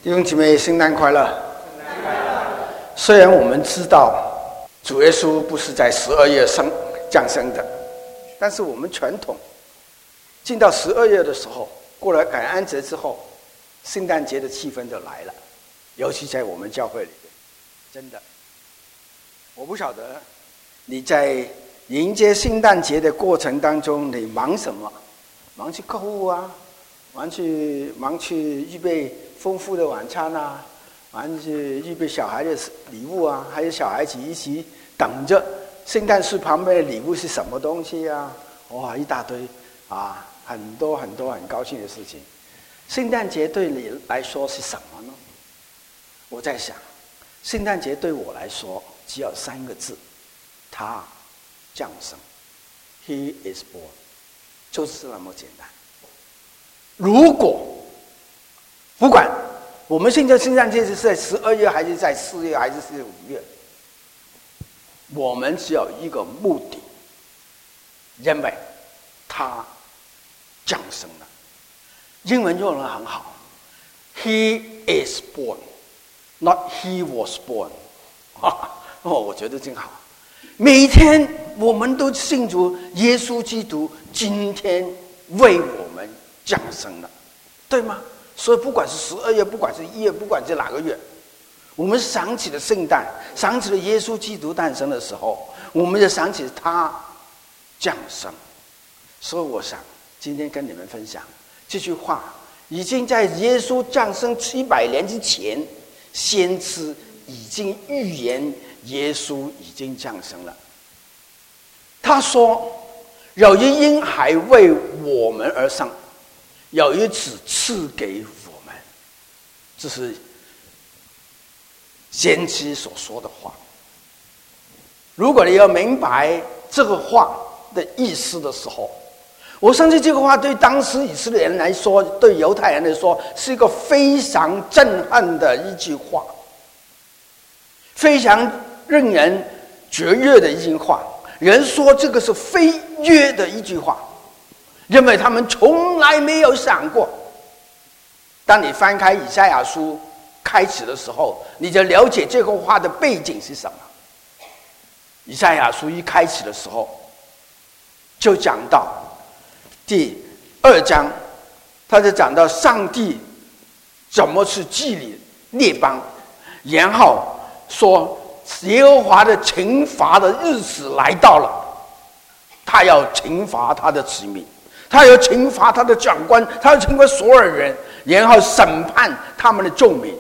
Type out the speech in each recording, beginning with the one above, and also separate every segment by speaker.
Speaker 1: 弟兄姐妹，圣诞快乐！虽然我们知道主耶稣不是在12月降生的，但是我们传统进到12月的时候，过了感恩节之后，圣诞节的气氛就来了，尤其在我们教会里面，真的，我不晓得你在迎接圣诞节的过程当中，你忙什么？忙去购物啊，忙去预备丰富的晚餐啊，忙去预备小孩的礼物啊，还有小孩子一起等着圣诞树旁边的礼物是什么东西啊？哇，一大堆啊，很多很高兴的事情。圣诞节对你来说是什么呢？我在想，圣诞节对我来说只有3个字：他降生 ，He is born， 就是那么简单。如果不管我们现在圣诞节是在12月，还是在4月，还是5月，我们只有一个目的，因为他降生了。英文用得很好 ，He is born， not He was born。我觉得真好。每天我们都信主，耶稣基督今天为我们降生了，对吗？所以不管是12月，不管是1月，不管是哪个月，我们想起了圣诞，想起了耶稣基督诞生的时候，我们就想起他降生。所以我想今天跟你们分享这句话，已经在耶稣降生700年之前，先知已经预言耶稣已经降生了。他说有一婴孩为我们而生，有一子赐给我们，这是先知所说的话。如果你要明白这个话的意思的时候，我相信这个话对当时以色列人来说，对犹太人来说，是一个非常震撼的一句话，非常令人雀跃的一句话。人说这个是飞跃的一句话，因为他们从来没有想过。当你翻开以赛亚书开始的时候，你就了解这个话的背景是什么。以赛亚书一开始的时候，就讲到第2章，他就讲到上帝怎么去治理列邦，然后说耶和华的惩罚的日子来到了，他要惩罚他的子民，他要惩罚他的长官，他要惩罚所有人，然后审判他们的众民。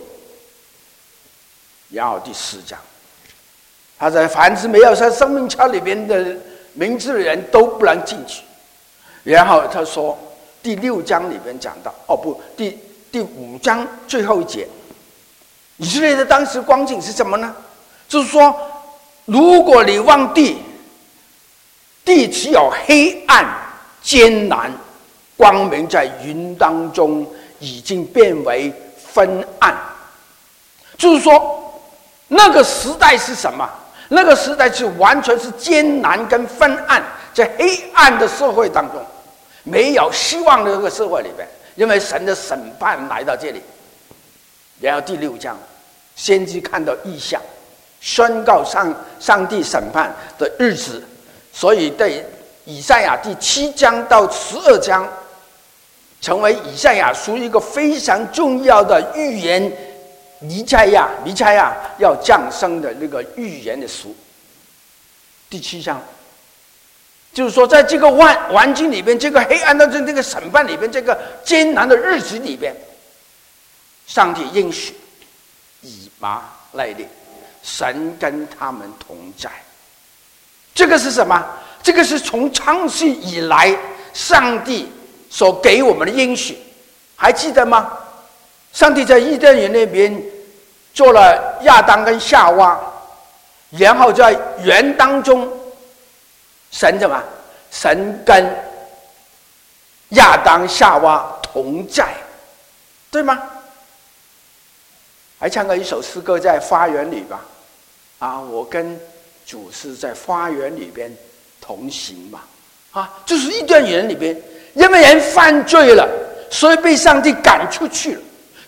Speaker 1: 然后第4章，他在凡是没有在生命册里边的名字的人都不能进去。然后他说第6章里边讲到，第5章最后一节，以色列的当时光景是什么呢？就是说，如果你望地，地只有黑暗艰难，光明在云当中已经变为昏暗。就是说，那个时代是什么？那个时代是完全是艰难跟昏暗，在黑暗的社会当中，没有希望的这个社会里边，因为神的审判来到这里。然后第6章，先知看到异象，宣告上帝审判的日子，所以对以赛亚第7章到12章，成为以赛亚书一个非常重要的预言。弥赛亚要降生的那个预言的书，第7章，就是说，在这个环境里边，这个黑暗的这个审判里边，这个艰难的日子里边，上帝应许以马内利，神跟他们同在。这个是什么？这个是从创世以来上帝所给我们的应许，还记得吗？上帝在伊甸园那边做了亚当跟夏娃，然后在园当中，神什么？神跟亚当夏娃同在，对吗？还唱过一首诗歌，在花园里吧，我跟主是在花园里边同行嘛，就是伊甸园里边，因为人犯罪了，所以被上帝赶出去了。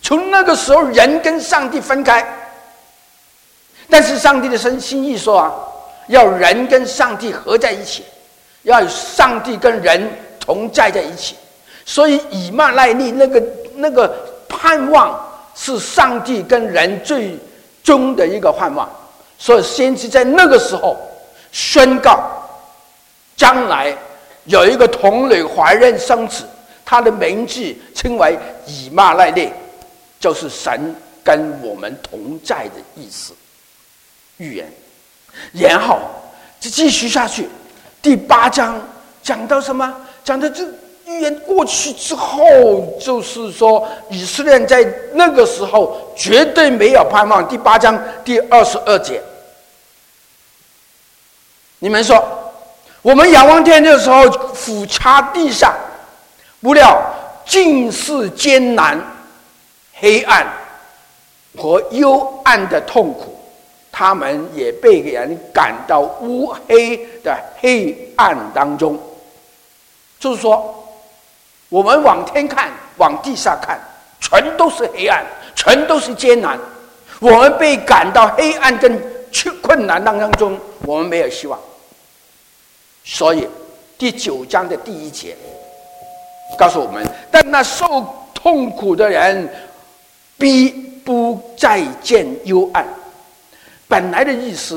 Speaker 1: 从那个时候，人跟上帝分开。但是上帝的心意说啊，要人跟上帝合在一起，要有上帝跟人同在在一起。所以以马内利那个盼望是上帝跟人最终的一个盼望。所以先知在那个时候宣告，将来有一个童女怀孕生子，他的名字称为以马内利，就是神跟我们同在的意思。预言，然后就继续下去。第8章讲到什么？讲到这预言过去之后，就是说以色列人在那个时候绝对没有盼望。第8章第22节，你们说，我们仰望天的时候，俯察地上，不料尽是艰难、黑暗和幽暗的痛苦。他们也被人赶到乌黑的黑暗当中。就是说，我们往天看，往地下看，全都是黑暗，全都是艰难。我们被赶到黑暗跟困难当中，我们没有希望。所以第9章的第1节告诉我们，但那受痛苦的人必不再见幽暗。本来的意思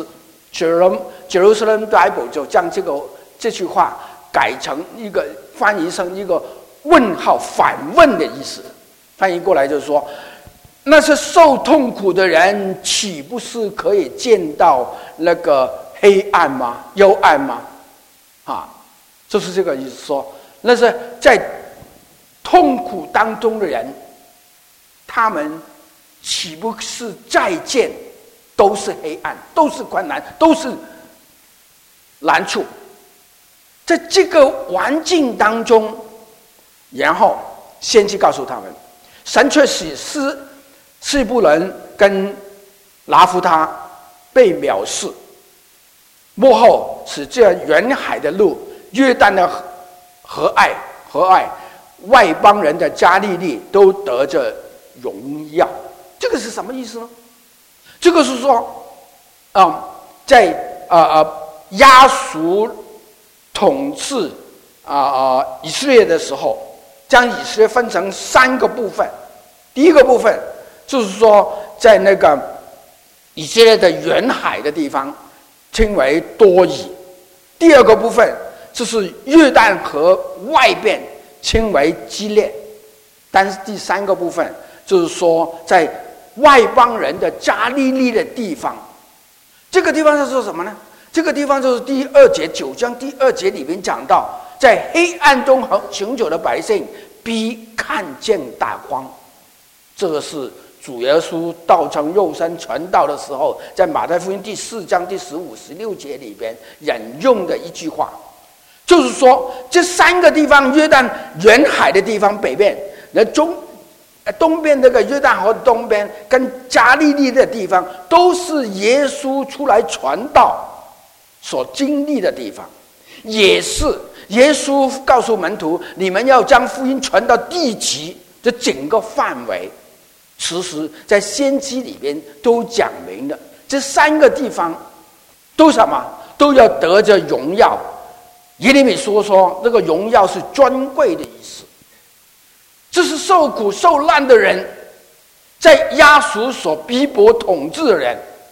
Speaker 1: Jerusalem Bible 就将这句话改成翻译成一个问号，反问的意思。翻译过来就是说，那些受痛苦的人岂不是可以见到那个黑暗吗？幽暗吗？就是这个意思，说那是在痛苦当中的人，他们岂不是再见都是黑暗，都是困难，都是难处。在这个环境当中，然后先去告诉他们，神却使示布伦跟拿弗他被藐视，幕后使这远海的路、约旦的河岸、外邦人的加利利都得着荣耀。这个是什么意思呢？这个是说，在亚述统治以色列的时候，将以色列分成3个部分。第一个部分就是说，在那个以色列的远海的地方，称为多珥；第二个部分就是约旦河外边，称为基列；但是第3个部分就是说，在外邦人的加利利的地方。这个地方是说什么呢？这个地方就是第2节9章第2节里面讲到，在黑暗中行走的百姓必看见大光。这个是主耶稣道成肉身传道的时候，在马太福音第4章第15、16节里边引用的一句话，就是说这3个地方，约旦远海的地方北边，东边那个约旦河东边跟加利利的地方，都是耶稣出来传道所经历的地方，也是耶稣告诉门徒，你们要将福音传到地极的整个范围。其实在先知里边都讲明了，这3个地方都什么？都要得着荣耀。耶利米说那个荣耀是尊贵的意思。这是受苦受难的人，在亚述所逼迫统治的人，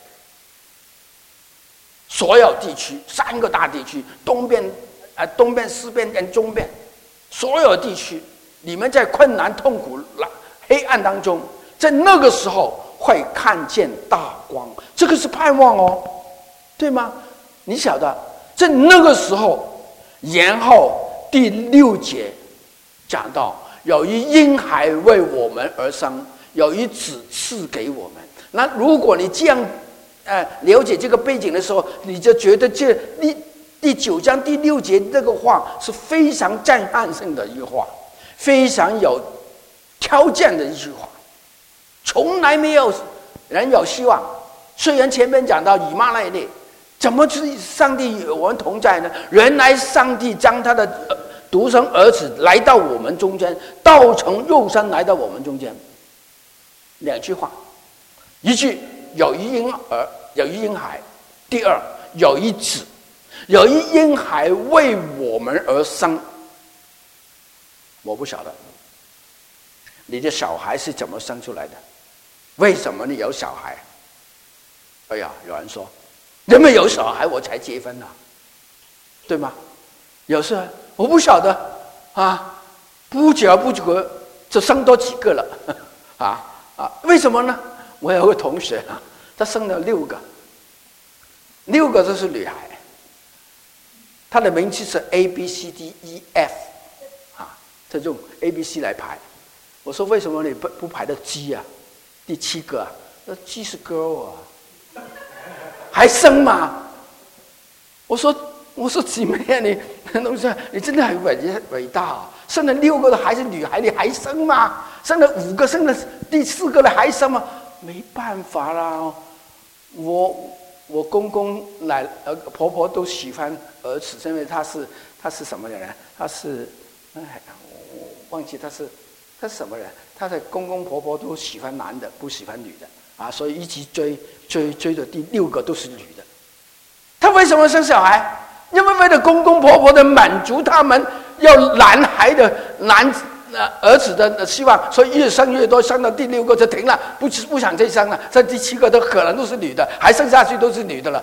Speaker 1: 所有地区3个大地区，东边、西边跟中边，所有地区，你们在困难、痛苦、黑暗当中，在那个时候会看见大光，这个是盼望哦，对吗？你晓得，在那个时候，然后第6节讲到，有一婴孩为我们而生，有一子赐给我们。那如果你这样了解这个背景的时候，你就觉得这第9章第6节这个话是非常震撼性的一句话，非常有条件的一句话。从来没有人有希望。虽然前面讲到以马内利，怎么是上帝与我们同在呢？原来上帝将他的独生儿子来到我们中间，道成肉身来到我们中间。 两句话，一句有一婴儿，有一婴孩；第二有一子，有一婴孩为我们而生。我不晓得你的小孩是怎么生出来的，为什么你有小孩？哎呀，有人说，人们有小孩我才结婚啊，对吗？有时候我不晓得啊，不久不觉就生多几个了为什么呢？我有个同学啊，他生了6个，6个都是女孩，他的名字是 ABCDEF 这用 ABC 来排。我说为什么你不排到 G 啊？第7个啊？那 G 是 girl 啊，还生吗？我说姊妹啊，你东西你真的很伟大啊！生了6个的孩子女孩，你还生吗？生了5个，生了第4个了还生吗？没办法啦，我公公婆婆都喜欢儿子，因为他是什么人？他是我忘记他是什么人？他的公公婆婆都喜欢男的，不喜欢女的啊，所以一直追的第6个都是女的。他为什么生小孩？因为为了公公婆婆的满足，他们要男孩的儿子的希望，所以越生越多，生到第6个就停了，不想再生了。这第7个都可能都是女的，还生下去都是女的了。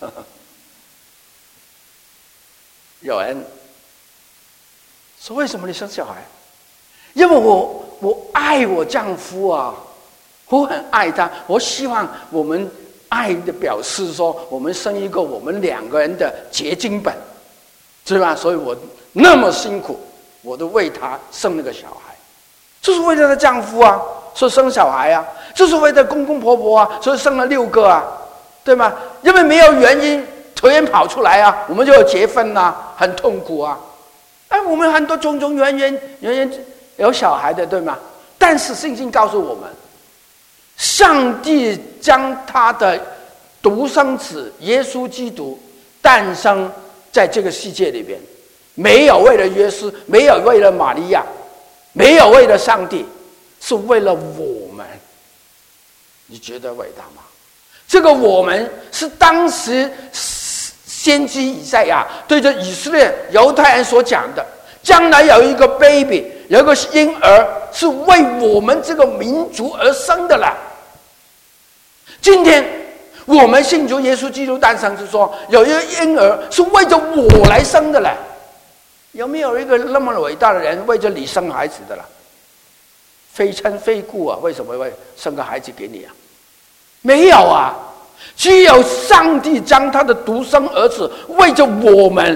Speaker 1: 有人说：“为什么你生小孩？”因为我爱我丈夫啊，我很爱他，我希望我们爱的表示说，我们生一个我们2个人的结晶本，是吧？所以我那么辛苦，我都为他生了个小孩，就是为了她丈夫啊，所以生小孩啊，就是为了公公婆婆啊，所以生了6个啊，对吗？因为没有原因突然跑出来啊，我们就要结婚啊，很痛苦啊。我们很多种原因有小孩的，对吗？但是圣经告诉我们，上帝将他的独生子耶稣基督诞生在这个世界里边，没有为了耶稣，没有为了玛利亚，没有为了上帝，是为了我们。你觉得伟大吗？这个我们是当时先知以赛亚对着以色列犹太人所讲的，将来有一个 baby， 有一个婴儿是为我们这个民族而生的了。今天我们信主耶稣基督诞生，是说有一个婴儿是为着我来生的了。有没有一个那么伟大的人为着你生孩子的了？非亲非故啊，为什么会生个孩子给你啊？没有啊，只有上帝将他的独生儿子为着我们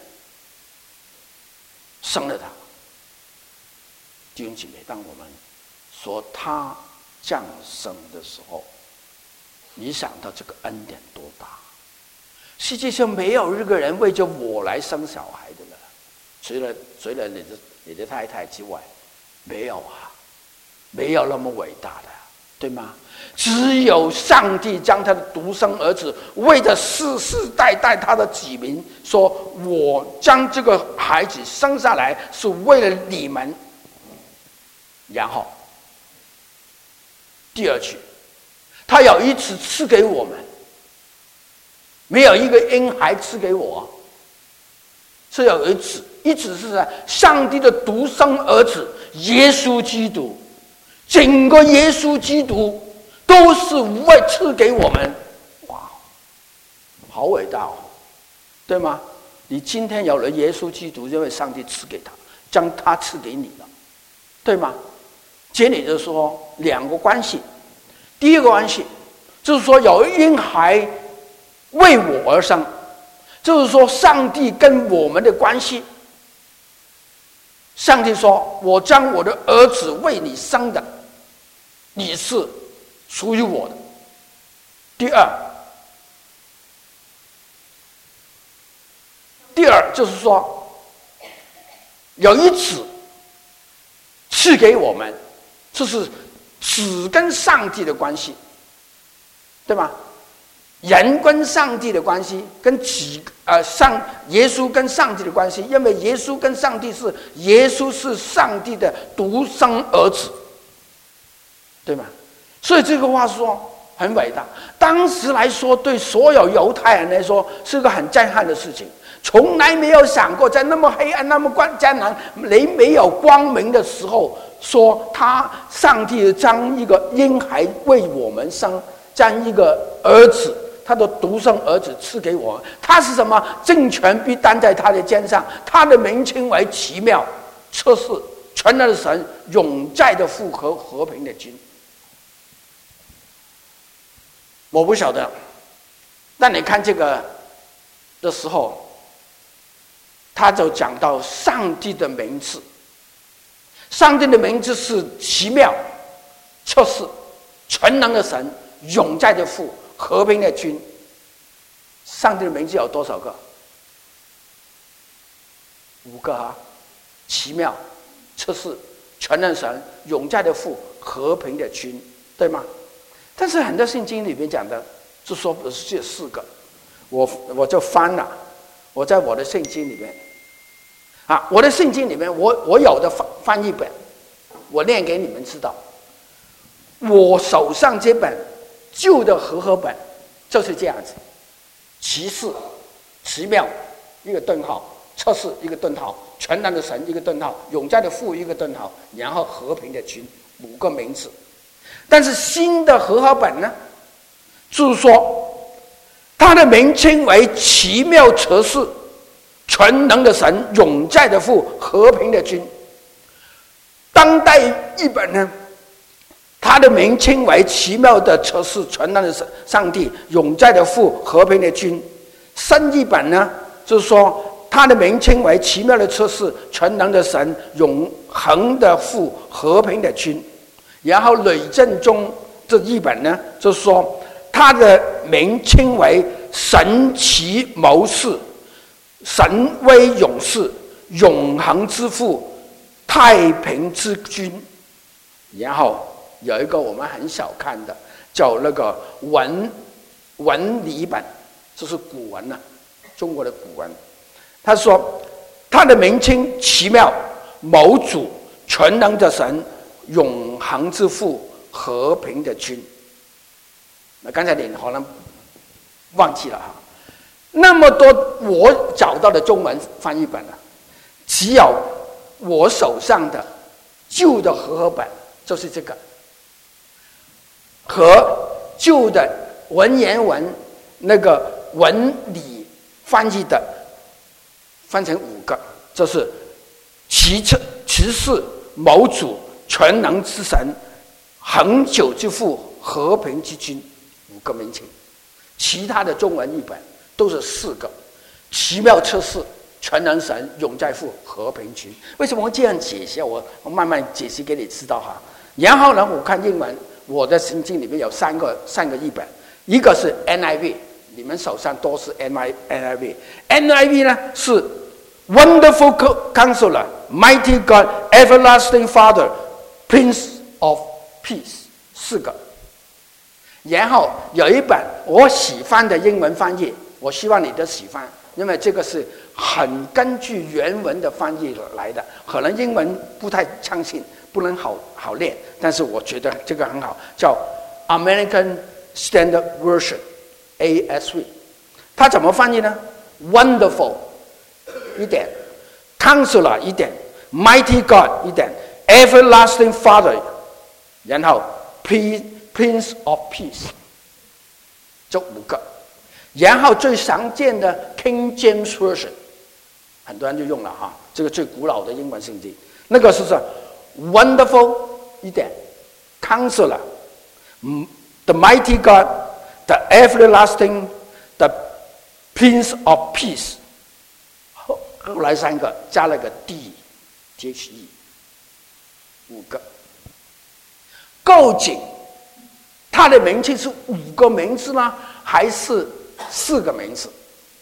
Speaker 1: 生了他。弟兄姐妹，当我们说他降生的时候，你想到这个恩典多大？世界上没有一个人为着我来生小孩的了，除了你的太太之外，没有啊，没有那么伟大的，对吗？只有上帝将他的独生儿子为着世世代代他的子民，说我将这个孩子生下来是为了你们。然后第2句，他有一子赐给我们，没有一个婴孩赐给我，是有一子，一子是上帝的独生儿子耶稣基督，整个耶稣基督都是为赐给我们。哇，好伟大哦，对吗？你今天有了耶稣基督，因为上帝赐给他，将他赐给你了，对吗？这里就说2个关系。第一个关系就是说有婴孩为我而生，就是说上帝跟我们的关系。上帝说，我将我的儿子为你生的，你是属于我的。第二就是说有一子赐给我们，这是子跟上帝的关系，对吗？人跟上帝的关系，跟耶稣跟上帝的关系，因为耶稣跟上帝耶稣是上帝的独生儿子，对吗？ 所以这个话说很伟大。当时来说，对所有犹太人来说是个很震撼的事情，从来没有想过在那么黑暗、那么艰难、没有光明的时候，说上帝将一个婴孩为我们生，将一个儿子，他的独生儿子赐给我们。他是什么？政权必担在他的肩上，他的名称为奇妙、测试、全能的神、永在的父和和平的君。我不晓得，但你看这个的时候，他就讲到上帝的名字。上帝的名字是奇妙、测试、全能的神、永在的父、和平的君。上帝的名字有多少个？5个啊！奇妙、测试、全能神、永在的父、和平的君，对吗？但是很多圣经里面讲的就说不是这4个，我就翻了，我在我的圣经里面啊，我的圣经里面我有的翻译本，我念给你们知道。我手上这本旧的和合本就是这样子：奇事、奇妙一个顿号，测试一个顿号，全能的神一个顿号，永在的父一个顿号，然后和平的君，5个名字。但是新的和合本呢，就是说它的名称为奇妙测试、全能的神、永在的父、和平的君。当代译本呢，它的名称为奇妙的测试、全能的上帝、永在的父、和平的君。新译本呢，就是说它的名称为奇妙的测试、全能的神、永恒的父、和平的君。然后吕正中这译本呢，就是说它的名称为神奇谋士、神威勇士、永恒之父、太平之君。然后有一个我们很少看的，叫那个文理本，这是古文啊，中国的古文。他说他的名称奇妙、谋主、全能的神、永恒之父、和平的君。那刚才你可能忘记了哈，那么多我找到的中文翻译本啊，只有我手上的旧的和合本就是这个，和旧的文言文那个文理翻译的分成5个，就是奇事、谋主、全能之神、恒久之父、和平之君，5个名称。其他的中文译本都是4个：奇妙测试、全能神、永在父、和平君。为什么我这样解释？我慢慢解释给你知道哈。然后呢，我看英文，我的圣经里面有三个译本，一个是 NIV， 你们手上都是 NIV。NIV 呢是 Wonderful Counselor, Mighty God, Everlasting Father, Prince of Peace， 4个。然后有一本我喜欢的英文翻译，我希望你的喜欢，因为这个是很根据原文的翻译来的，可能英文不太相信，不能好练，但是我觉得这个很好，叫 American Standard Version ASV。它怎么翻译呢？ Wonderful 一点， Counselor 一点， Mighty God 一点， Everlasting Father， 然后 Prince of Peace， 这5个。然后最常见的 King James Version， 很多人就用了哈，这个最古老的英文圣经，那个是 Wonderful 一点， Counselor， The Mighty God， The Everlasting， The Prince of Peace， 后来3个加了个 D，THE， 5个。究竟它的名字是5个名字呢，还是4个名字？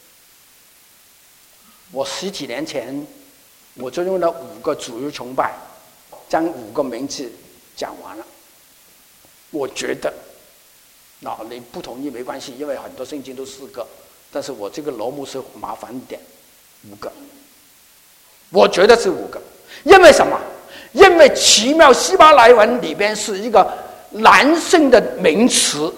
Speaker 1: 我10几年前我就用了5个主日崇拜，将5个名字讲完了。我觉得，你不同意没关系，因为很多圣经都4个，但是我这个罗姆是麻烦一点，5个。我觉得是5个，因为什么？因为奇妙希伯来文里边是一个男性的名词，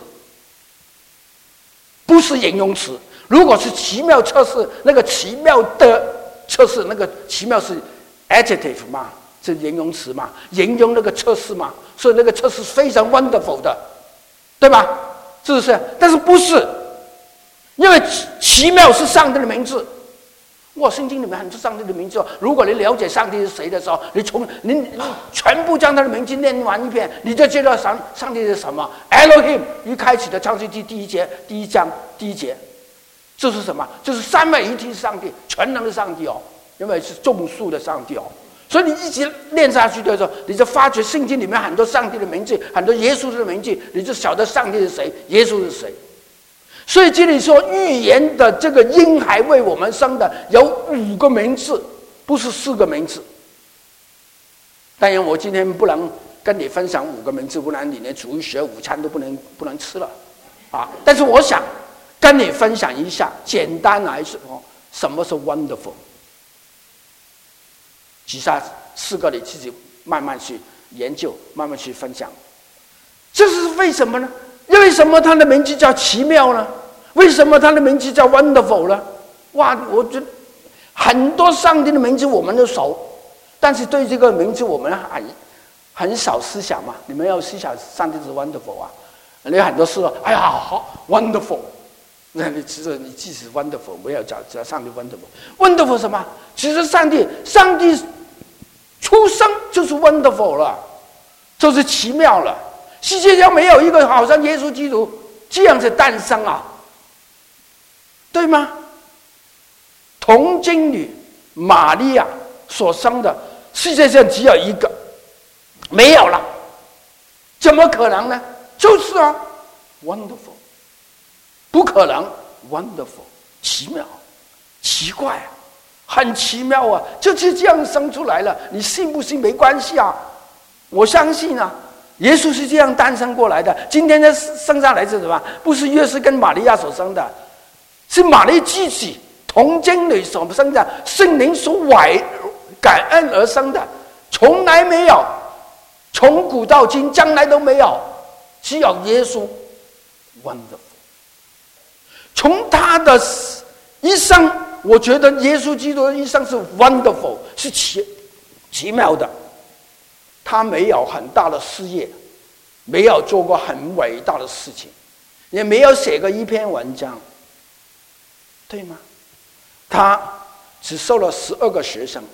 Speaker 1: 不是形容词。如果是奇妙测试，那个奇妙的测试，那个奇妙是 adjective 嘛，是形容词嘛，形容那个测试嘛，所以那个测试非常 wonderful 的，对吧？是不是？但是不是？因为奇妙是上帝的名字。哇，圣经里面很多上帝的名字。如果你了解上帝是谁的时候，你全部将他的名字念完一遍，你就知道上帝是什么。Elohim 一开始的创世纪第一章第一节，这是什么？就是三位一体的上帝，全能的上帝哦，因为是众数的上帝哦。所以你一直练下去的时候，你就发觉圣经里面很多上帝的名字，很多耶稣的名字，你就晓得上帝是谁，耶稣是谁。所以这里说预言的这个婴孩为我们生的有5个名字，不是4个名字。当然我今天不能跟你分享5个名字，不然你连主日学午餐都不能吃了啊！但是我想跟你分享一下，简单来说什么是 wonderful， 以下4个你自己慢慢去研究，慢慢去分享。这是为什么呢？为什么他的名字叫奇妙呢？为什么他的名字叫 wonderful 呢？哇，我觉得很多上帝的名字我们都熟，但是对这个名字我们很少思想嘛。你们要思想上帝是 wonderful 啊，你很多事说，哎呀，好 wonderful， 那你其实你即使 wonderful， 不要讲上帝 wonderful 什么？其实上帝出生就是 wonderful 了，就是奇妙了。世界上没有一个好像耶稣基督这样子诞生啊，对吗？童贞女玛利亚所生的，世界上只有一个，没有了，怎么可能呢？就是啊 ，wonderful， 不可能 ，wonderful， 奇妙，奇怪啊，很奇妙啊，就是这样生出来了，你信不信没关系啊，我相信啊。耶稣是这样诞生过来的。今天的生下来是什么？不是约瑟跟玛利亚所生的，是玛利自己童贞女所生的，圣灵所感恩而生的，从来没有，从古到今，将来都没有，只有耶稣 wonderful。从他的一生，我觉得耶稣基督的一生是 wonderful， 是奇妙的。他没有很大的事业，没有做过很伟大的事情，也没有写过一篇文章，对吗？他只收了12个学生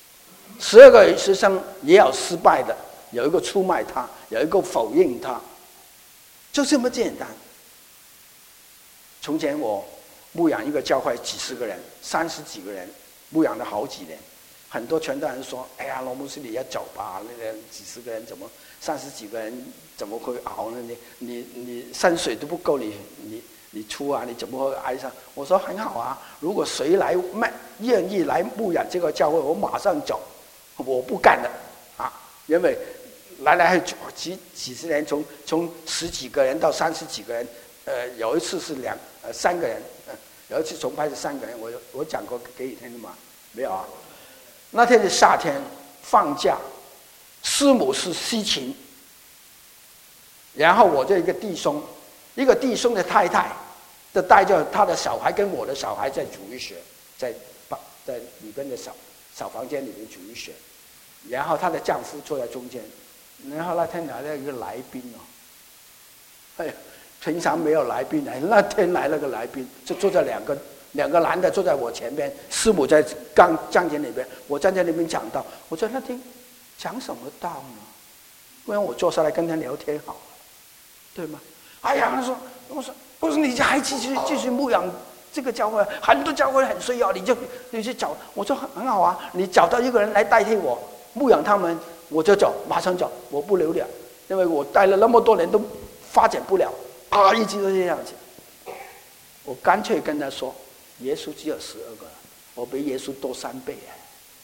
Speaker 1: ，12个学生也有失败的，有一个出卖他，有一个否认他，就这么简单。从前我牧养一个教会，几十个人，30几个人，牧养了好几年。很多传道人说：“哎呀，罗牧师你要走吧，那个几十个人怎么30几个人怎么会熬呢？你山水都不够你出啊，你怎么会挨上？”我说很好啊，如果谁愿意来牧养这个教会，我马上走，我不干的啊，因为来几十年，从10几个人到30几个人，有一次是3个人，有一次崇拜是3个人，我讲过给你听的嘛，没有啊？那天是夏天，放假，师母是西芹，然后我这一个弟兄的太太，就带着他的小孩跟我的小孩在主日学，在里边的小房间里面主日学，然后她的丈夫坐在中间，然后那天来了一个来宾哦，哎呀，平常没有来宾来，那天来了个来宾，就坐在两个男的坐在我前边，师母在站前里边，我站在那边讲道。我在那听讲什么道呢？因为我坐下来跟他聊天好了，对吗？哎呀，我说你还继续牧养这个教会，很多教会很需要，你去找。我说很好啊，你找到一个人来代替我牧养他们，我就走，马上走，我不留了，因为我待了那么多年都发展不了啊，一直都这样子。我干脆跟他说。耶稣只有12个，我比耶稣多3倍啊！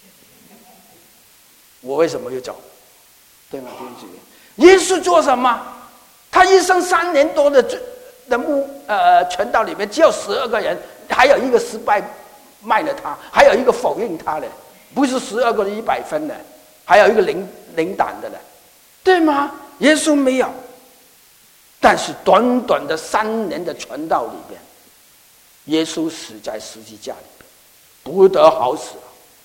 Speaker 1: 我为什么要走？对吗？弟兄姊妹，耶稣做什么？他一生3年多的传道里面，只有12个人，还有一个失败卖了他，还有一个否认他的，不是12个100分的，还有一个零胆的呢，对吗？耶稣没有， 但是短短的3年的传道里边，耶稣死在十字架里边，不得好死。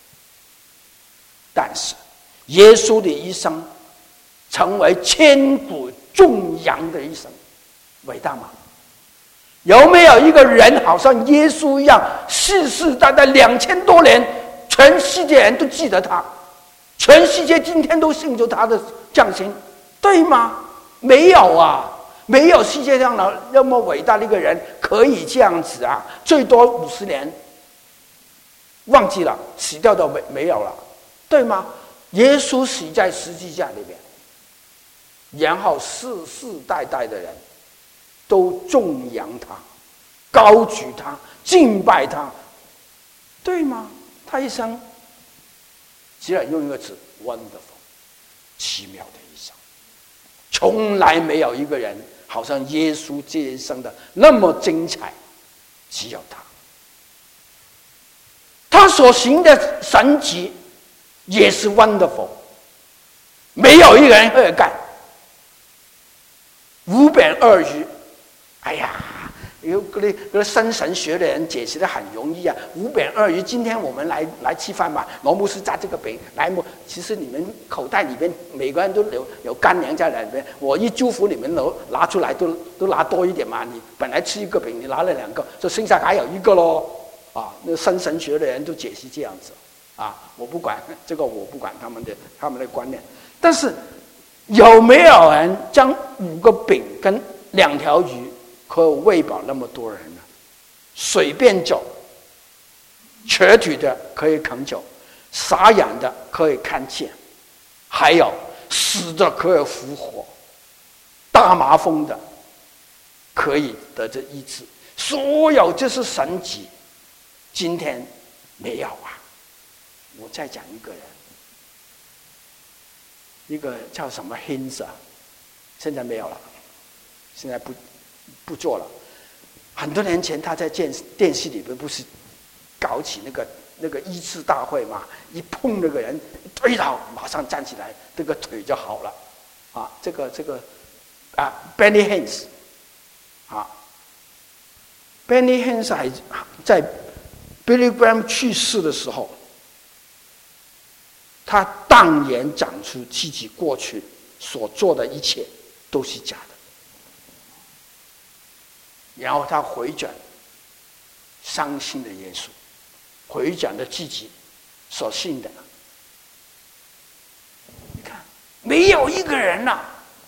Speaker 1: 但是耶稣的一生成为千古颂扬的一生，伟大吗？有没有一个人好像耶稣一样，世世代代2000多年，全世界人都记得他，全世界今天都信着他的降生，对吗？没有啊，没有世界上那么伟大的一个人可以这样子啊，最多50年，忘记了，死掉都没有了，对吗？耶稣死在十字架里面，然后世世代代的人都颂扬他，高举他，敬拜他，对吗？他一生只要用一个字 wonderful， 奇妙的一生，从来没有一个人好像耶稣这一生的那么精彩，只有他。他所行的神迹也是 wonderful， 没有一个人会干。5饼2鱼，哎呀，有个生神学的人解释的很容易啊。5饼2鱼，今天我们来吃饭吧。罗牧师炸这个饼来，其实你们口袋里面每个人都有干粮在里面。我一祝福你们拿出来都拿多一点嘛。你本来吃1个饼，你拿了2个，就剩下还有1个咯。啊，那生神学的人都解释这样子。啊，我不管这个，我不管他们的观念。但是有没有人将5个饼跟2条鱼可以喂饱那么多人呢？水便走，瘸腿的可以扛走，傻眼的可以看见，还有死的可以复活，大麻风的可以得着医治，所有这是神迹，今天没有啊。我再讲一个人，一个叫什么 Hinz 啊，现在没有了，现在不做了。很多年前他在电视里面不是搞起那个医治大会嘛，一碰那个人一推倒，马上站起来，这个腿就好了。啊，这个啊 ，Benny Hinn 啊 ，Benny Hinn 还在 Billy Graham 去世的时候，他当言讲出自己过去所做的一切都是假的，然后他回转，相信了耶稣，回转了自己所信的。你看，没有一个人呐、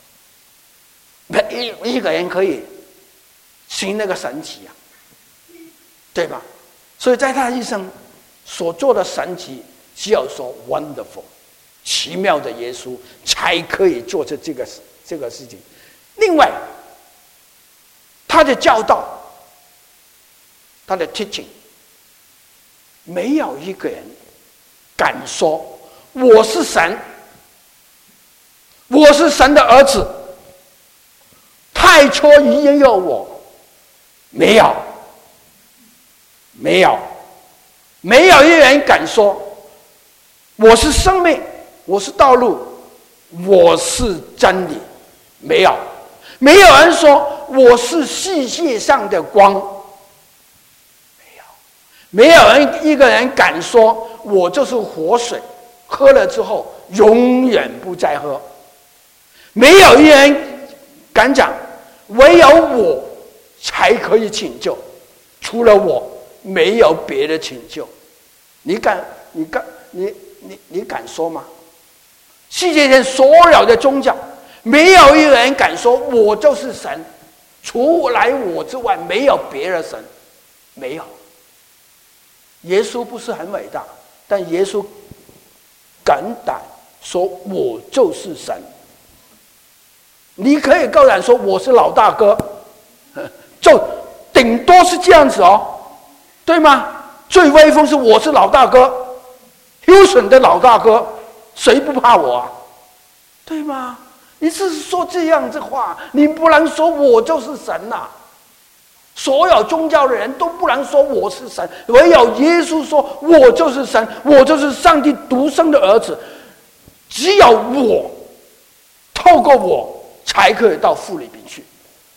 Speaker 1: 没有一个人可以行那个神迹啊，对吧？所以在他一生所做的神迹，只有说 wonderful， 奇妙的耶稣才可以做这个事情。另外，他的教导，他的 teaching， 没有一个人敢说我是神，我是神的儿子，太初已经有我，没有一个人敢说我是生命，我是道路，我是真理，没有人说我是世界上的光，没有人一个人敢说我就是活水，喝了之后永远不再喝，没有一人敢讲唯有我才可以拯救，除了我没有别的拯救。你敢说吗？世界上所有的宗教，没有一个人敢说我就是神，除来我之外没有别的神，没有。耶稣不是很伟大，但耶稣敢胆说我就是神。你可以高胆说我是老大哥，就顶多是这样子哦，对吗？最威风是我是老大哥，Houston 的老大哥，谁不怕我啊？对吗？你是说这样子话，你不能说我就是神呐、所有宗教的人都不能说我是神，唯有耶稣说我就是神，我就是上帝独生的儿子，只有我透过我才可以到父里面去。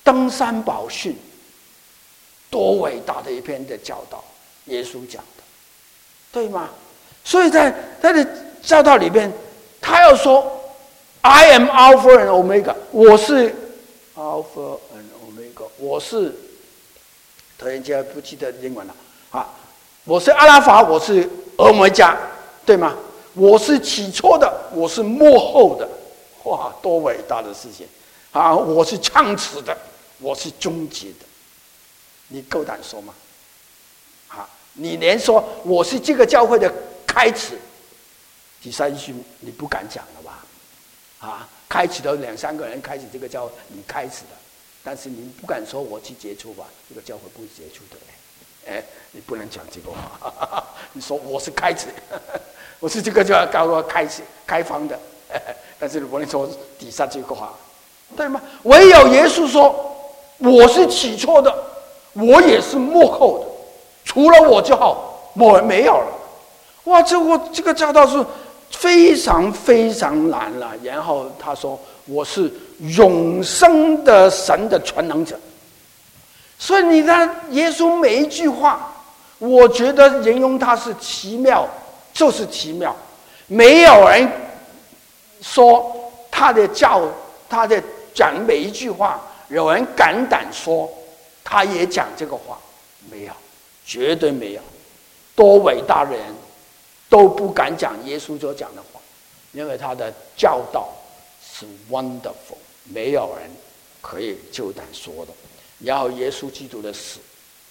Speaker 1: 登山宝训，多伟大的一篇的教导，耶稣讲的，对吗？所以在他的教导里面，他要说 I am Alpha and Omega， 我是 Alpha and Omega， 我是突然间不记得英文了啊，我是阿拉法，我是欧米伽，对吗？我是起初的，我是末后的，哇，多伟大的事情啊！我是创始的，我是终结的，你够胆说吗？啊，你连说我是这个教会的开始，第三句你不敢讲了吧？啊，开始的2-3个人开始这个教会，你开始的，但是你不敢说我去接触吧，这个教会不会接触的。哎，你不能讲这个话，你说我是开始，我是这个叫做开始开放的，但是你不能说底下这个话，对吗？唯有耶稣说我是起初的，我也是末后的，除了我就好，我没有了。哇，这个教导是非常非常难了。然后他说我是永生的神的全能者。所以你看耶稣每一句话，我觉得形容他是奇妙，就是奇妙。没有人说他的讲每一句话，有人敢胆说他也讲这个话，没有，绝对没有。多伟大的人都不敢讲耶稣所讲的话，因为他的教导是 wonderful， 没有人可以就胆说的。然后耶稣基督的死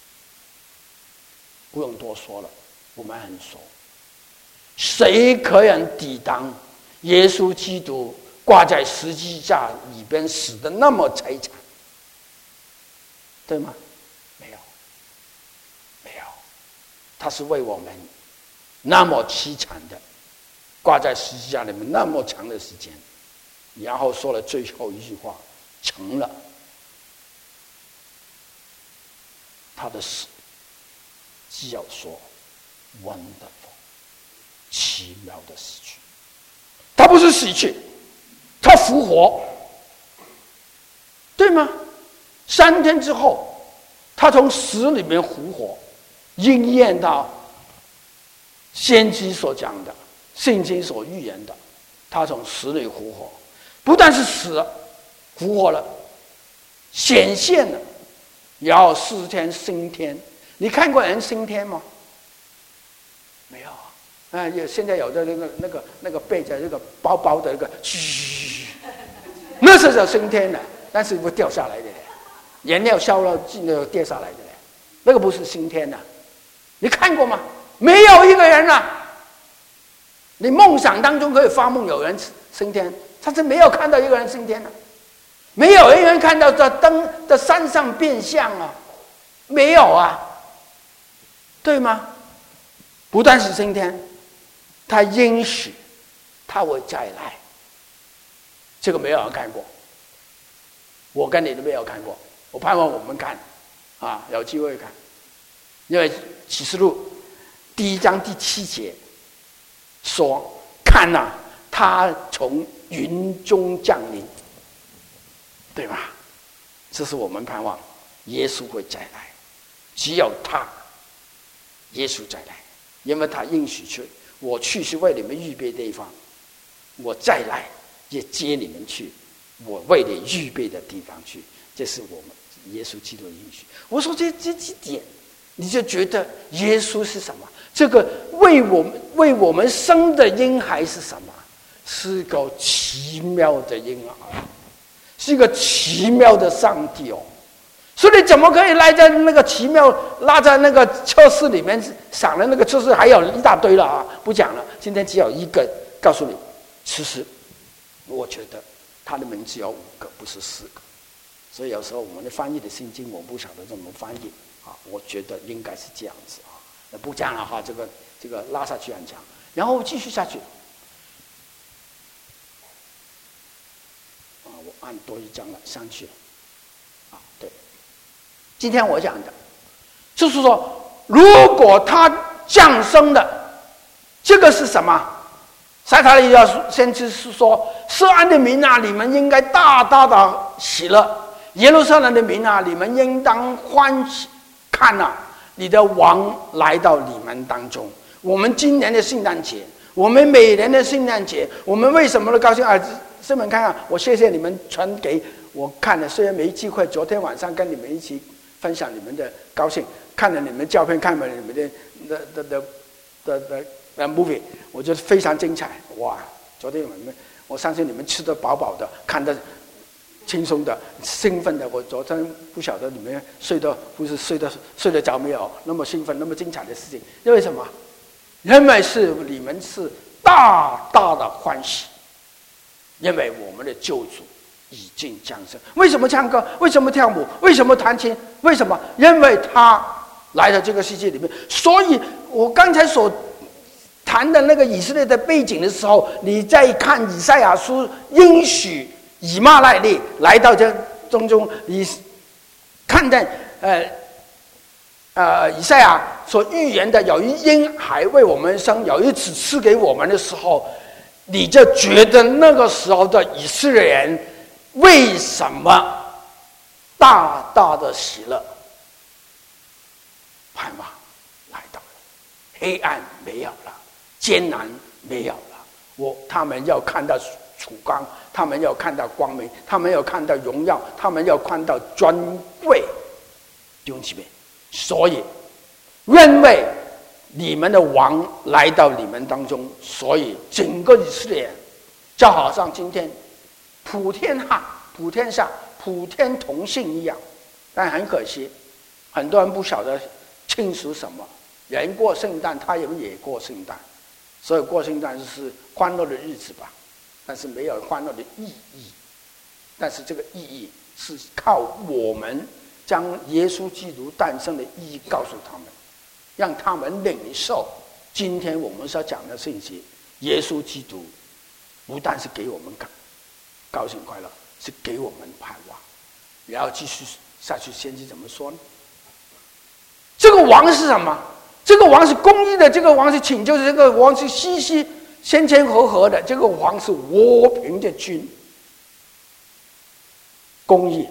Speaker 1: 不用多说了，我们很熟。谁可以抵挡耶稣基督挂在十字架里边死的那么凄惨？对吗？没有，没有。他是为我们那么凄惨的挂在十字架里面那么长的时间，然后说了最后一句话，成了。他的死只有说 wonderful， 奇妙的死去。他不是死去，他复活，对吗？3天之后，他从死里面复活，应验到先知所讲的，圣经所预言的，他从死里复活，不但是死了，复活了，显现了。然后4天升天，你看过人升天吗？没有啊！现在有的那个背着那个薄薄的那个，嘘，那是叫升天的，但是会掉下来的，燃料烧了进了掉下来的，那个不是升天的，你看过吗？没有一个人啊！你梦想当中可以发梦有人升天，他是没有看到一个人升天的。没有一个人看到在山上变相啊，没有啊，对吗？不但是升天，他应许他会再来，这个没有人看过，我跟你都没有看过，我盼望我们看啊，有机会看，因为启示录1章第7节说：“看啊，他从云中降临。”对吧？这是我们盼望耶稣会再来，只有他，耶稣再来，因为他应许去，我去是为你们预备地方，我再来也接你们去，我为你预备的地方去，这是我们耶稣基督的应许。我说这几点，你就觉得耶稣是什么？这个为我们生的婴孩是什么？是个奇妙的婴孩。是一个奇妙的上帝哦，所以你怎么可以赖在那个奇妙，拉在那个测试里面，想的那个测试还有一大堆了啊！不讲了，今天只有一个告诉你。其实，我觉得他的名字有5个，不是4个，所以有时候我们的翻译的圣经，我不晓得怎么翻译啊。我觉得应该是这样子啊，那不讲了哈，这个拉下去很长，然后继续下去。我按多一张了上去啊，对。今天我讲的，就是说，如果他降生的，这个是什么？撒迦利亚先知是说：“涉安的民啊，你们应该大大的喜乐， 耶路撒冷的民啊，你们应当欢喜，看啊，你的王来到你们当中。我们今年的圣诞节，我们每年的圣诞节，我们为什么都高兴啊？师们看看，我谢谢你们传给我看了，虽然没机会，昨天晚上跟你们一起分享你们的高兴，看了你们照片，看了你们的movie， 我觉得非常精彩。哇！昨天我相信你们吃得饱饱的，看得轻松的、兴奋的。我昨天不晓得你们睡得着没有？那么兴奋、那么精彩的事情，因为什么？因为你们是大大的欢喜，因为我们的救主已经降生。为什么唱歌？为什么跳舞？为什么弹琴？为什么？因为他来到这个世界里面。所以我刚才所谈的那个以色列的背景的时候，你在看以赛亚书应许以马内利来到这当中，你看见以赛亚所预言的有一婴孩为我们生，有一子赐给我们的时候，你就觉得那个时候的以色列人为什么大大的喜乐？盼望来到了，黑暗没有了，艰难没有了，他们要看到曙光，他们要看到光明，他们要看到荣耀，他们要看到尊贵。弟兄姊妹，所以因为你们的王来到你们当中，所以整个以色列就好像今天普天下普天同庆一样。但很可惜，很多人不晓得庆祝什么。人过圣诞，他也过圣诞，所以过圣诞就是欢乐的日子吧，但是没有欢乐的意义。但是这个意义是靠我们将耶稣基督诞生的意义告诉他们，让他们领受今天我们所讲的信息。耶稣基督不但是给我们高兴快乐，是给我们盼望。然后继续下去，先知怎么说呢？这个王是什么？这个王是公义的，这个王是拯救的，这个王是先前和合的，这个王是和平的君。公义。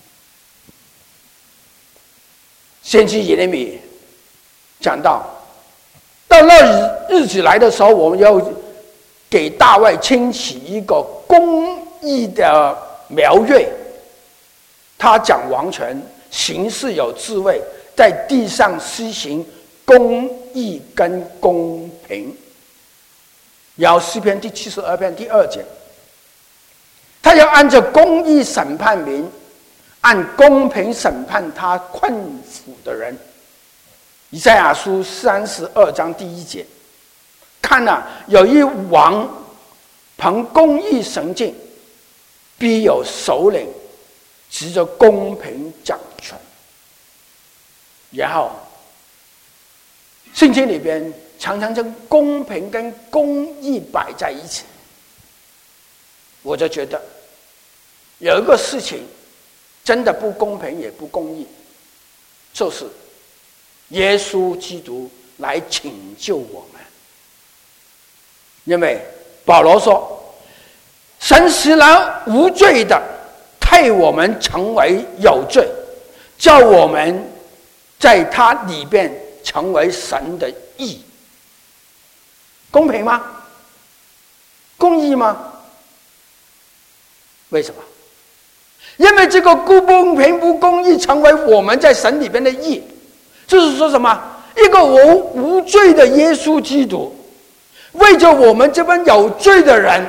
Speaker 1: 先知耶利米讲到那日子来的时候，我们要给大卫兴起一个公义的苗裔，他讲王权，行事有智慧，在地上施行公义跟公平。然后诗篇第72篇第2节，他要按照公义审判民，按公平审判他困苦的人。以赛亚书32章第1节，看了有一王凭公义神境，必有首领执着公平掌权。然后圣经里边常常将公平跟公义摆在一起，我就觉得有一个事情真的不公平也不公义，就是耶稣基督来拯救我们。因为保罗说，神使然无罪的替我们成为有罪，叫我们在他里边成为神的义。公平吗？公义吗？为什么？因为这个不公平不公义成为我们在神里边的义，就是说什么？一个无罪的耶稣基督为着我们这帮有罪的人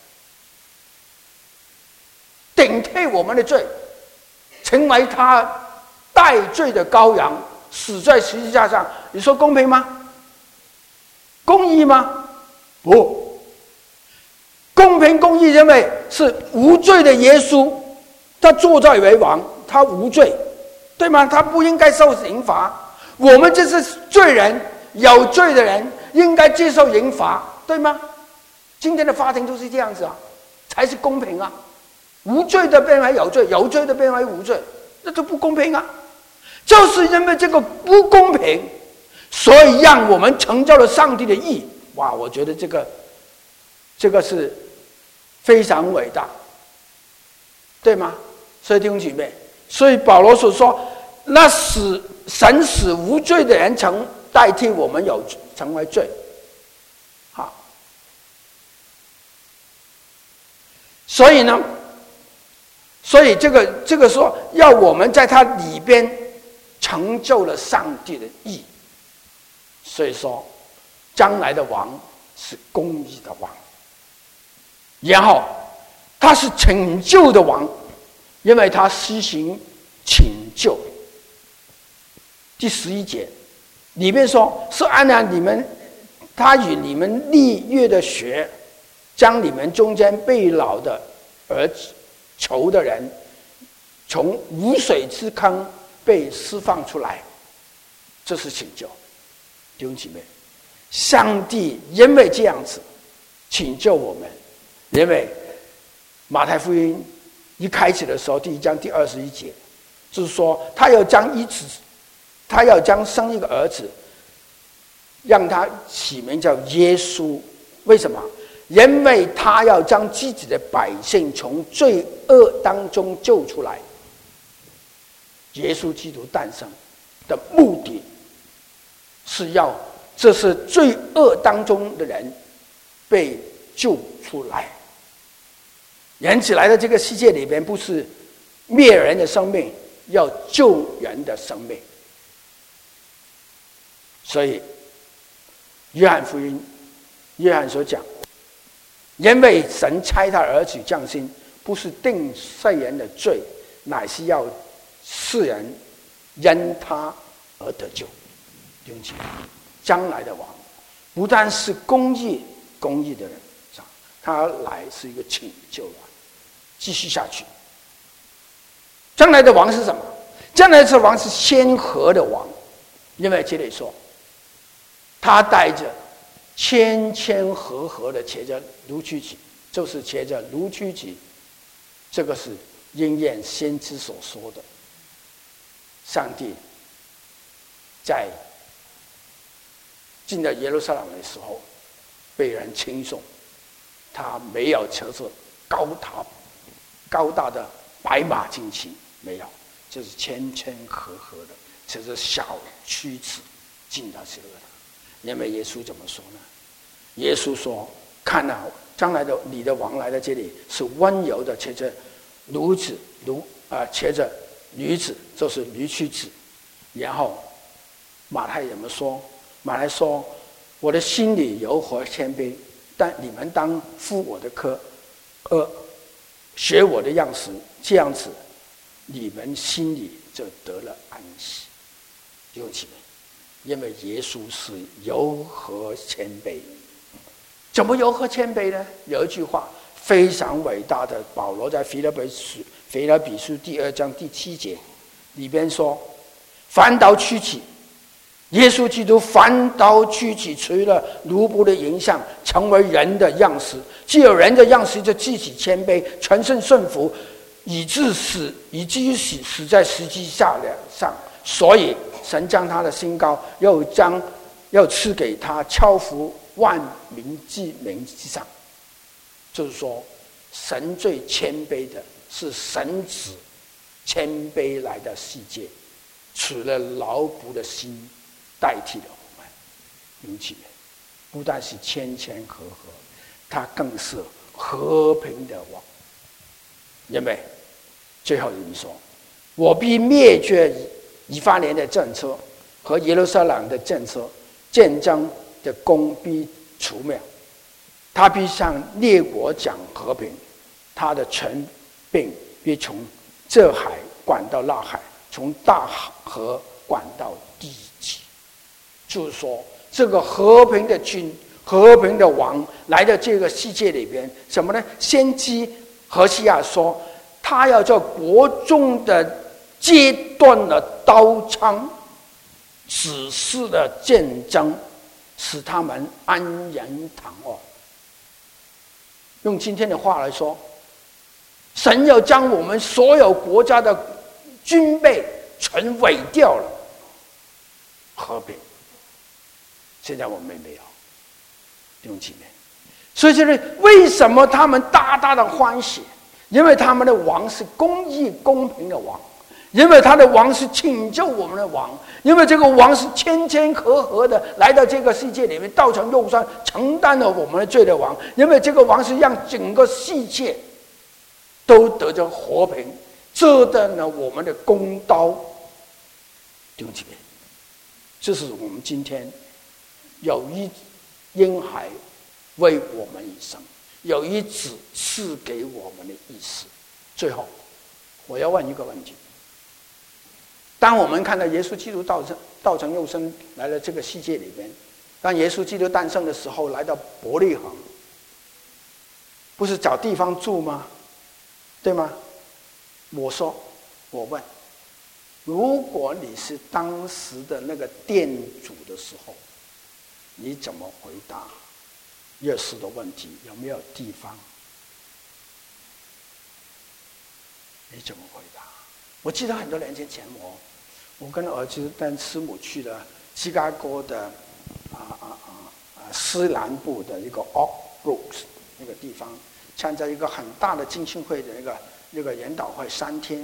Speaker 1: 顶替我们的罪，成为他代罪的羔羊，死在十字架上。你说公平吗？公义吗？不。公平公义，因为是无罪的耶稣，他坐在为王，他无罪，对吗？他不应该受刑罚。我们这是罪人，有罪的人应该接受刑罚，对吗？今天的法庭都是这样子啊，才是公平啊。无罪的变为有罪，有罪的变为无罪，那就不公平啊。就是因为这个不公平，所以让我们成就了上帝的义。哇，我觉得这个是非常伟大，对吗？ 所以弟兄姐妹，所以保罗所说，那神使无罪的人曾代替我们有成为罪。好，所以呢，这个说要我们在他里边成就了上帝的义。所以说，将来的王是公义的王，然后他是拯救的王，因为他施行拯救。第11节里面说，是按照他与你们立约的学，将你们中间被掳的而囚的人，从无水之坑被释放出来，这是拯救。弟兄姐妹，上帝因为这样子拯救我们，因为马太福音一开始的时候，第1章第21节，就是说他要将生一个儿子，让他起名叫耶稣。为什么？因为他要将自己的百姓从罪恶当中救出来。耶稣基督诞生的目的是这是罪恶当中的人被救出来。人子来的这个世界里边，不是灭人的生命，要救人的生命。所以约翰福音，约翰所讲，因为神差他儿子降生，不是定世人的罪，乃是要世人因他而得救。弟兄姐妹，将来的王不但是公义的人，他来是一个拯救王。继续下去，将来的王是什么？将来的王是谦和的王，因为这里说，他带着谦和的骑着驴驹子，就是骑着驴驹子，这个是应验先知所说的，上帝在进到耶路撒冷的时候被人轻送，他没有骑着高大的白马旌旗，没有，就是谦和的，骑着小驹子进到希勒。因为耶稣怎么说呢？耶稣说：“看啊，将来的你的王来到这里，是温柔的，骑着骑着驴子，就是驴驹子。”然后马太怎么说？马太说：“我的心里柔和谦卑，但你们当负我的课，学我的样式，这样子，你们心里就得了安息。”弟兄姐妹，因为耶稣是柔和谦卑。怎么柔和谦卑呢？有一句话非常伟大的，保罗在腓立比书第2章第7节里边说：“凡刀屈起，耶稣基督凡刀屈起，除了奴仆的形象，成为人的样式。既有人的样式，就自己谦卑，全身顺服，以至于死在十字架上。所以神将他的心膏又赐给他，超乎万民之名之上。”就是说，神最谦卑的是神子谦卑来的世界，取了劳仆的心，代替了我们。因此，不但是谦和，他更是和平的王。因为最后你说：“我必灭绝以法莲的政策和耶路撒冷的政策，战争的功必除灭。他必向列国讲和平，他的权柄必从这海管到那海，从大河管到地极。”就是说，这个和平的君、和平的王来到这个世界里边，什么呢？先知何西亚说，他要在国中的截断了刀枪，止息了战争，使他们安然躺卧。用今天的话来说，神要将我们所有国家的军备全毁掉了，和平。现在我们没有，弟兄姐妹，所以这里为什么他们大大的欢喜？ 因为他们的王是公义公平的王，因为他的王是拯救我们的王，因为这个王是谦谦和和的来到这个世界里面，道成肉身，承担了我们的罪的王，因为这个王是让整个世界都得着和平，遮挡了我们的弓刀。弟兄姐妹，这是我们今天有一婴孩为我们而生，有一子赐给我们的意思。最后我要问一个问题，当我们看到耶稣基督道成肉身来到这个世界里面，当耶稣基督诞生的时候来到伯利恒，不是找地方住吗？对吗？我问，如果你是当时的那个店主的时候，你怎么回答耶稣的问题？有没有地方？你怎么回答？我记得很多年前我跟儿子跟师母去了芝加哥的西南部的一个 Oak Brooks 那个地方，参加一个很大的浸信会的那个研讨会3天。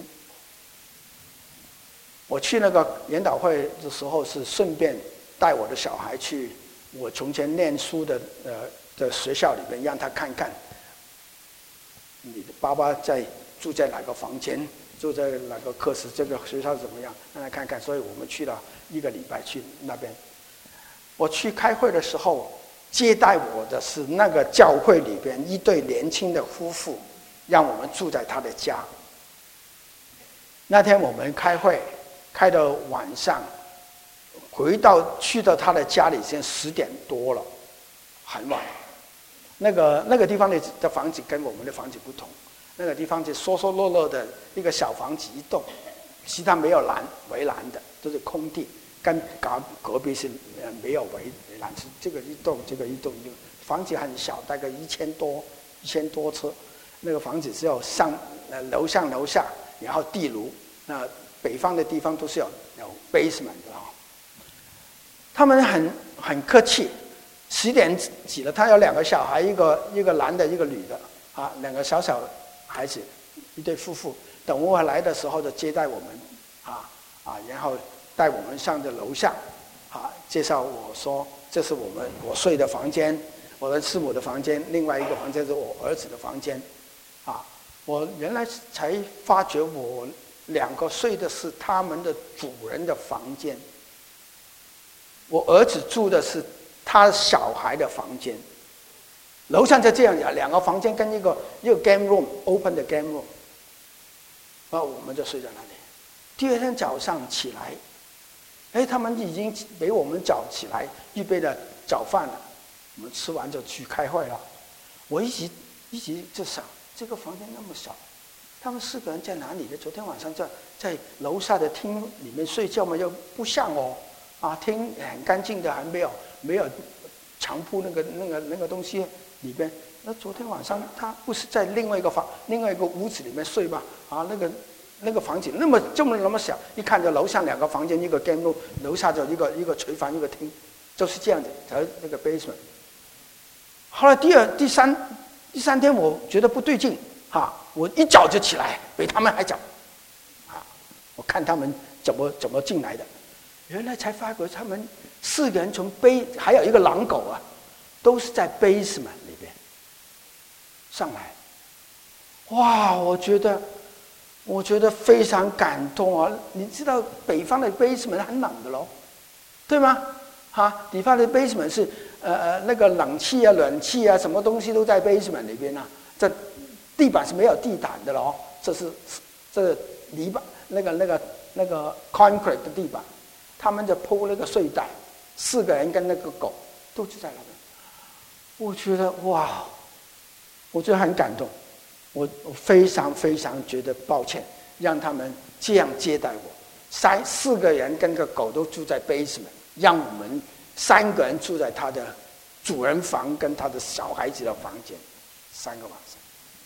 Speaker 1: 我去那个研讨会的时候，是顺便带我的小孩去我从前念书的学校里面，让他看看你的爸爸住在哪个房间，住在哪个课室，这个学校怎么样，让他看看。所以我们去了1个礼拜去那边。我去开会的时候，接待我的是那个教会里边一对年轻的夫妇，让我们住在他的家。那天我们开会开到晚上，去到他的家里，现在10点多了，很晚。那个地方的房子跟我们的房子不同，那个地方是疏疏落落的一个小房子一栋，其他没有围栏的，都是空地，跟隔壁是没有围栏，是这个一栋，这个一栋，房子很小，大概1000多车。那个房子只有楼上楼下，然后地炉。那北方的地方都是有 basement 的哈。他们很客气，10点几了，他有2个小孩，一个男的，一个女的，2个小孩子，一对夫妇。等我来的时候就接待我们，然后带我们上的楼下，介绍我说这是我睡的房间，我的师母的房间，另外一个房间是我儿子的房间，我原来才发觉我2个睡的是他们的主人的房间，我儿子住的是他小孩的房间。楼上就这样，2个房间跟一个 game room open 的 game room， 我们就睡在那里。第2天早上起来，他们已经比我们早起来，预备了早饭了。我们吃完就去开会了。我一直就想，这个房间那么小，他们4个人在哪里呢？昨天晚上在楼下的厅里面睡觉嘛，又不像哦，厅很干净的，还没有床铺那个东西里边。那昨天晚上他不是在另外一个屋子里面睡吗？那个房子那么小，一看就楼上2个房间，一个 game room， 楼下就一个厨房，一个厅，就是这样子，才那个 basement。后来第三天，我觉得不对劲，我一早就起来，比他们还早，我看他们怎么进来的，原来才发觉他们4个人从还有一个狼狗都是在 basement 里边上来。哇，我觉得非常感动你知道北方的 basement 很冷的咯，对吗？地方的 basement 是那个冷气暖气什么东西都在 basement 里边这地板是没有地毯的咯，这泥巴那个 concrete 的地板，他们就铺那个睡袋，4个人跟那个狗都是在那边。我觉得哇，我觉得很感动，我非常非常觉得抱歉，让他们这样接待我。4个人跟个狗都住在 basement， 让我们3个人住在他的主人房跟他的小孩子的房间，3个晚上。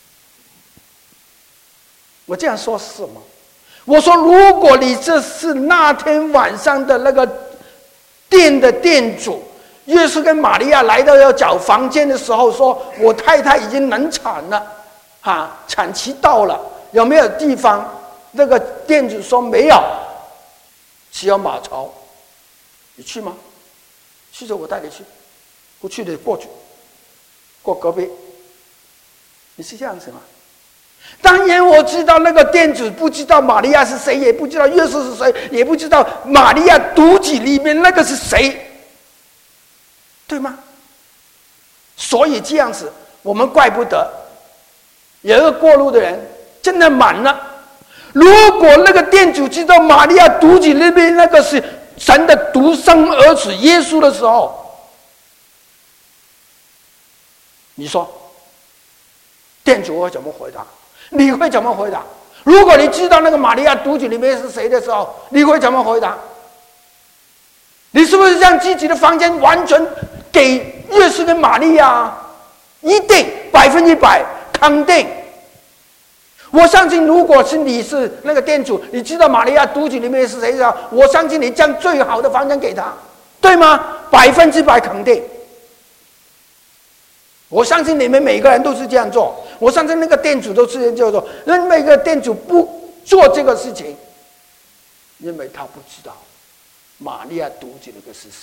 Speaker 1: 我这样说是什么？我说，如果你这是那天晚上的那个店的店主，耶稣跟玛利亚来到要找房间的时候，说我太太已经难产了， 产期到了，有没有地方？那个店主说没有，只有马槽。你去吗？去着我带你去，不去的过去，过隔壁。你是这样子吗？当然我知道那个店主不知道玛利亚是谁，也不知道耶稣是谁，也不知道玛利亚毒己里面那个是谁，对吗？所以这样子，我们怪不得有一个过路的人真的满了。如果那个店主知道玛利亚毒己里面那个是神的独生儿子耶稣的时候，你说店主会怎么回答？你会怎么回答？如果你知道那个玛利亚毒己里面是谁的时候，你会怎么回答？你是不是让自己的房间完全给耶稣跟玛利亚？一定100%肯定。我相信，如果是你是那个店主，你知道玛利亚毒己里面是谁的时候，我相信你将最好的房间给他，对吗？100%肯定。我相信你们每个人都是这样做，我相信那个店主都是这样做。那每个店主不做这个事情，因为他不知道玛利亚毒己那个是谁。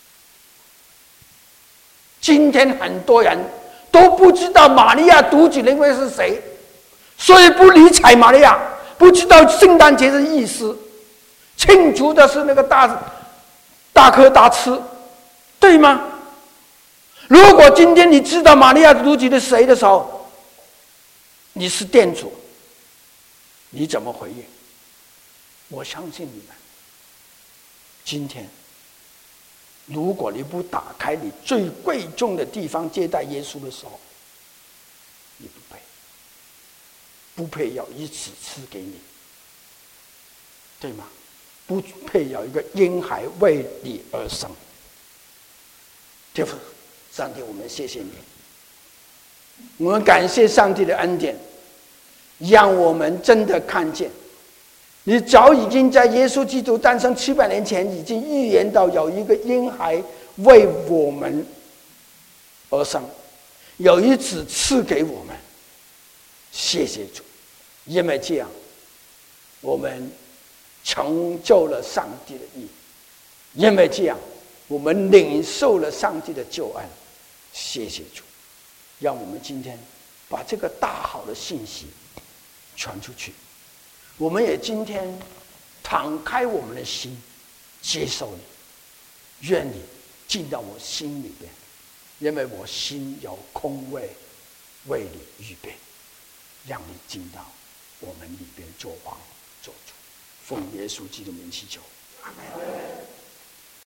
Speaker 1: 今天很多人都不知道玛利亚毒己那位是谁，所以不理睬玛利亚，不知道圣诞节的意思，庆祝的是那个大喝大吃，对吗？如果今天你知道玛利亚毒己的谁的时候，你是店主，你怎么回应？我相信你们，今天如果你不打开你最贵重的地方接待耶稣的时候，你不配，不配要一子吃给你，对吗？不配有一个婴孩为你而生。天父上帝，我们谢谢你，我们感谢上帝的恩典，让我们真的看见你早已经在耶稣基督诞生700年前已经预言到有一个婴孩为我们而生，有一子赐给我们。谢谢主，因为这样我们成就了上帝的义，因为这样我们领受了上帝的救恩。谢谢主，让我们今天把这个大好的信息传出去。我们也今天敞开我们的心，接受你，愿你进到我心里边，因为我心有空位为你预备，让你进到我们里边做王做主。奉耶稣基督的名祈求，阿们。